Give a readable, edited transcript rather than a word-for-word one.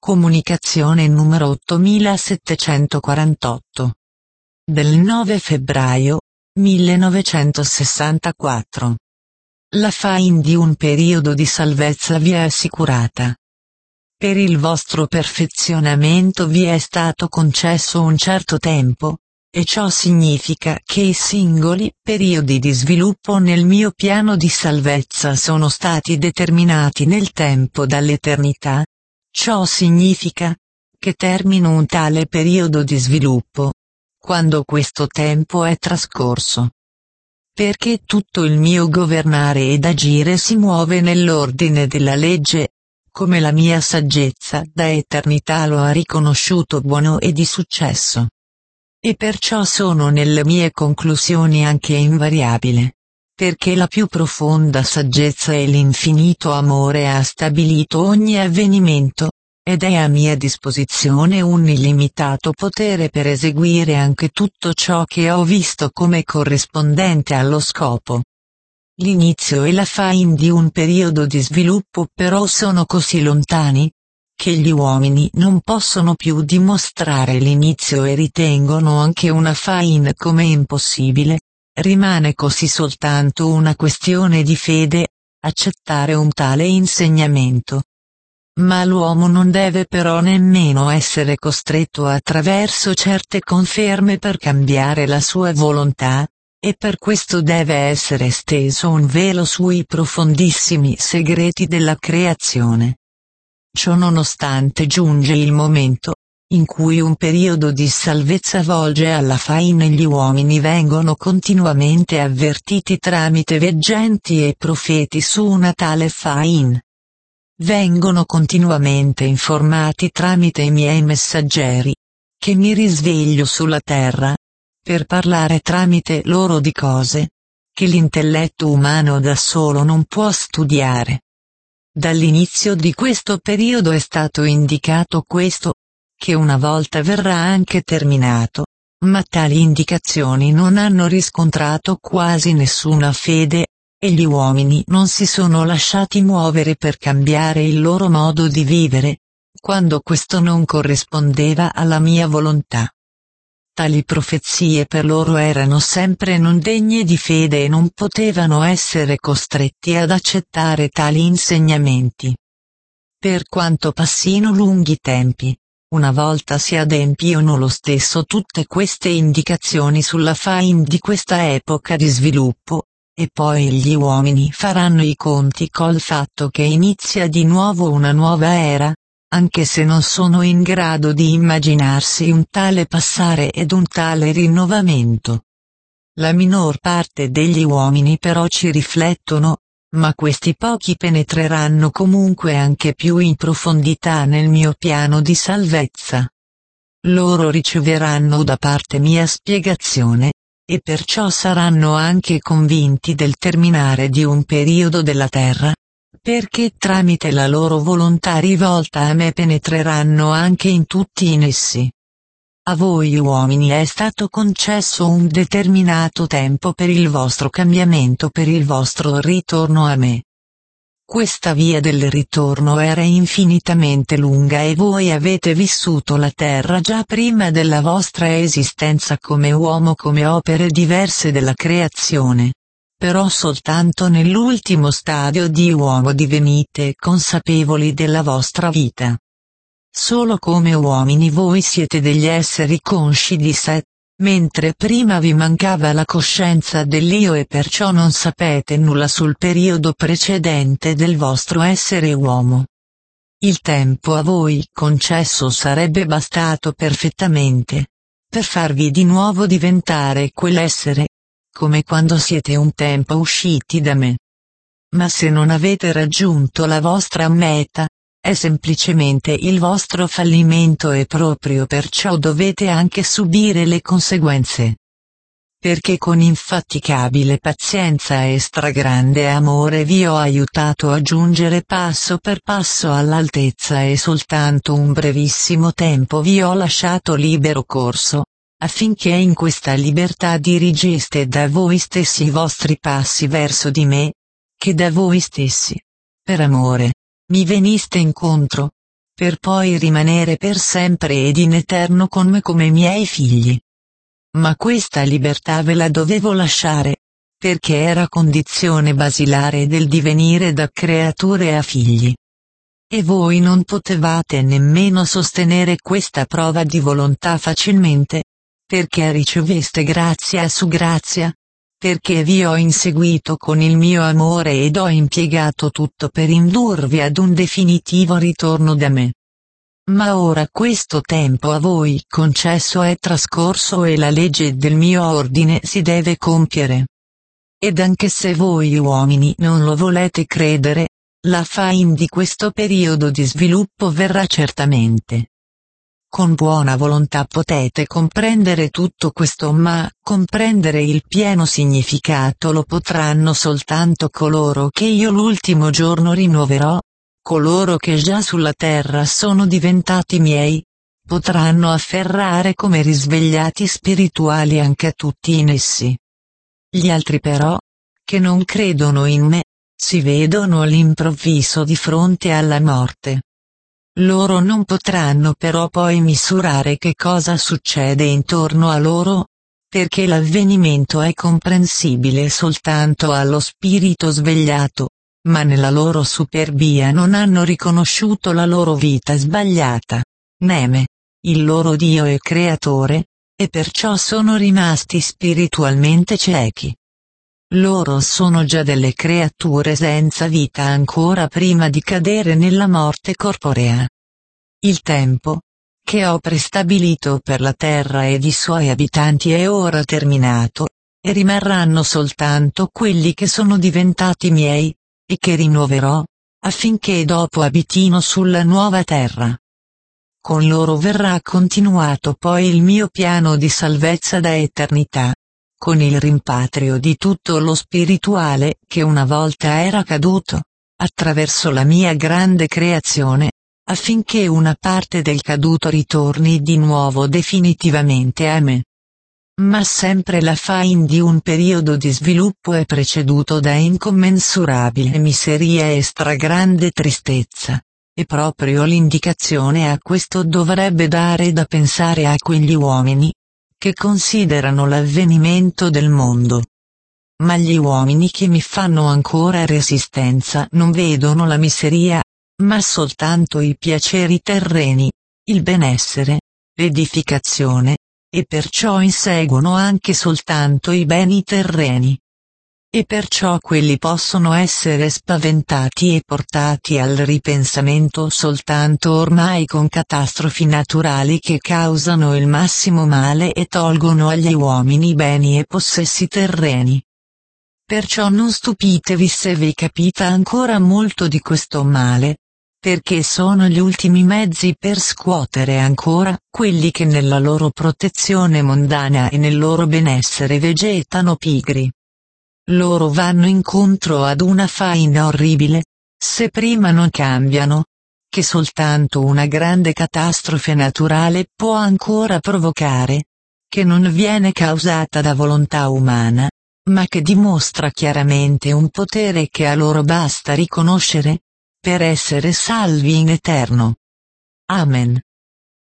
Comunicazione numero 8748. Del 9 febbraio 1964. La fin di un periodo di salvezza vi è assicurata. Per il vostro perfezionamento vi è stato concesso un certo tempo, e ciò significa che i singoli periodi di sviluppo nel mio piano di salvezza sono stati determinati nel tempo dall'eternità. Ciò significa che termino un tale periodo di sviluppo quando questo tempo è trascorso. Perché tutto il mio governare ed agire si muove nell'ordine della legge, come la mia saggezza da eternità lo ha riconosciuto buono e di successo. E perciò sono nelle mie conclusioni anche invariabile. Perché la più profonda saggezza e l'infinito amore ha stabilito ogni avvenimento, ed è a mia disposizione un illimitato potere per eseguire anche tutto ciò che ho visto come corrispondente allo scopo. L'inizio e la fin di un periodo di sviluppo però sono così lontani, che gli uomini non possono più dimostrare l'inizio e ritengono anche una fin come impossibile. Rimane così soltanto una questione di fede, accettare un tale insegnamento. Ma l'uomo non deve però nemmeno essere costretto attraverso certe conferme per cambiare la sua volontà, e per questo deve essere steso un velo sui profondissimi segreti della creazione. Ciononostante giunge il momento in cui un periodo di salvezza volge alla fine e gli uomini vengono continuamente avvertiti tramite veggenti e profeti su una tale fin. Vengono continuamente informati tramite i miei messaggeri, che mi risveglio sulla terra, per parlare tramite loro di cose che l'intelletto umano da solo non può studiare. Dall'inizio di questo periodo è stato indicato questo, che una volta verrà anche terminato, ma tali indicazioni non hanno riscontrato quasi nessuna fede, e gli uomini non si sono lasciati muovere per cambiare il loro modo di vivere, quando questo non corrispondeva alla mia volontà. Tali profezie per loro erano sempre non degne di fede e non potevano essere costretti ad accettare tali insegnamenti. Per quanto passino lunghi tempi, una volta si adempiono lo stesso tutte queste indicazioni sulla fin di questa epoca di sviluppo, e poi gli uomini faranno i conti col fatto che inizia di nuovo una nuova era, anche se non sono in grado di immaginarsi un tale passare ed un tale rinnovamento. La minor parte degli uomini però ci riflettono, ma questi pochi penetreranno comunque anche più in profondità nel mio piano di salvezza. Loro riceveranno da parte mia spiegazione, e perciò saranno anche convinti del terminare di un periodo della terra, perché tramite la loro volontà rivolta a me penetreranno anche in tutti in essi. A voi uomini è stato concesso un determinato tempo per il vostro cambiamento, per il vostro ritorno a me. Questa via del ritorno era infinitamente lunga e voi avete vissuto la terra già prima della vostra esistenza come uomo, come opere diverse della creazione. Però soltanto nell'ultimo stadio di uomo divenite consapevoli della vostra vita. Solo come uomini voi siete degli esseri consci di sé, mentre prima vi mancava la coscienza dell'io e perciò non sapete nulla sul periodo precedente del vostro essere uomo. Il tempo a voi concesso sarebbe bastato perfettamente per farvi di nuovo diventare quell'essere, come quando siete un tempo usciti da me. Ma se non avete raggiunto la vostra meta, è semplicemente il vostro fallimento e proprio perciò dovete anche subire le conseguenze. Perché con infaticabile pazienza e stragrande amore vi ho aiutato a giungere passo per passo all'altezza e soltanto un brevissimo tempo vi ho lasciato libero corso, affinché in questa libertà dirigeste da voi stessi i vostri passi verso di me, che da voi stessi, per amore, mi veniste incontro, per poi rimanere per sempre ed in eterno con me come miei figli. Ma questa libertà ve la dovevo lasciare, perché era condizione basilare del divenire da creature a figli. E voi non potevate nemmeno sostenere questa prova di volontà facilmente, perché riceveste grazia su grazia, perché vi ho inseguito con il mio amore ed ho impiegato tutto per indurvi ad un definitivo ritorno da me. Ma ora questo tempo a voi concesso è trascorso e la legge del mio ordine si deve compiere. Ed anche se voi uomini non lo volete credere, la fine di questo periodo di sviluppo verrà certamente. Con buona volontà potete comprendere tutto questo, ma comprendere il pieno significato lo potranno soltanto coloro che io l'ultimo giorno rinnoverò, coloro che già sulla terra sono diventati miei, potranno afferrare come risvegliati spirituali anche a tutti in essi. Gli altri però, che non credono in me, si vedono all'improvviso di fronte alla morte. Loro non potranno però poi misurare che cosa succede intorno a loro, perché l'avvenimento è comprensibile soltanto allo spirito svegliato, ma nella loro superbia non hanno riconosciuto la loro vita sbagliata, Neme, il loro Dio e Creatore, e perciò sono rimasti spiritualmente ciechi. Loro sono già delle creature senza vita ancora prima di cadere nella morte corporea. Il tempo, che ho prestabilito per la terra ed i suoi abitanti è ora terminato, e rimarranno soltanto quelli che sono diventati miei, e che rinnoverò, affinché dopo abitino sulla nuova terra. Con loro verrà continuato poi il mio piano di salvezza da eternità, con il rimpatrio di tutto lo spirituale che una volta era caduto, attraverso la mia grande creazione, affinché una parte del caduto ritorni di nuovo definitivamente a me. Ma sempre la fine di un periodo di sviluppo è preceduto da incommensurabile miseria e stragrande tristezza, e proprio l'indicazione a questo dovrebbe dare da pensare a quegli uomini, che considerano l'avvenimento del mondo. Ma gli uomini che mi fanno ancora resistenza non vedono la miseria, ma soltanto i piaceri terreni, il benessere, l'edificazione, e perciò inseguono anche soltanto i beni terreni. E perciò quelli possono essere spaventati e portati al ripensamento soltanto ormai con catastrofi naturali che causano il massimo male e tolgono agli uomini beni e possessi terreni. Perciò non stupitevi se vi capita ancora molto di questo male, perché sono gli ultimi mezzi per scuotere ancora quelli che nella loro protezione mondana e nel loro benessere vegetano pigri. Loro vanno incontro ad una fine orribile, se prima non cambiano, che soltanto una grande catastrofe naturale può ancora provocare, che non viene causata da volontà umana, ma che dimostra chiaramente un potere che a loro basta riconoscere, per essere salvi in eterno. Amen.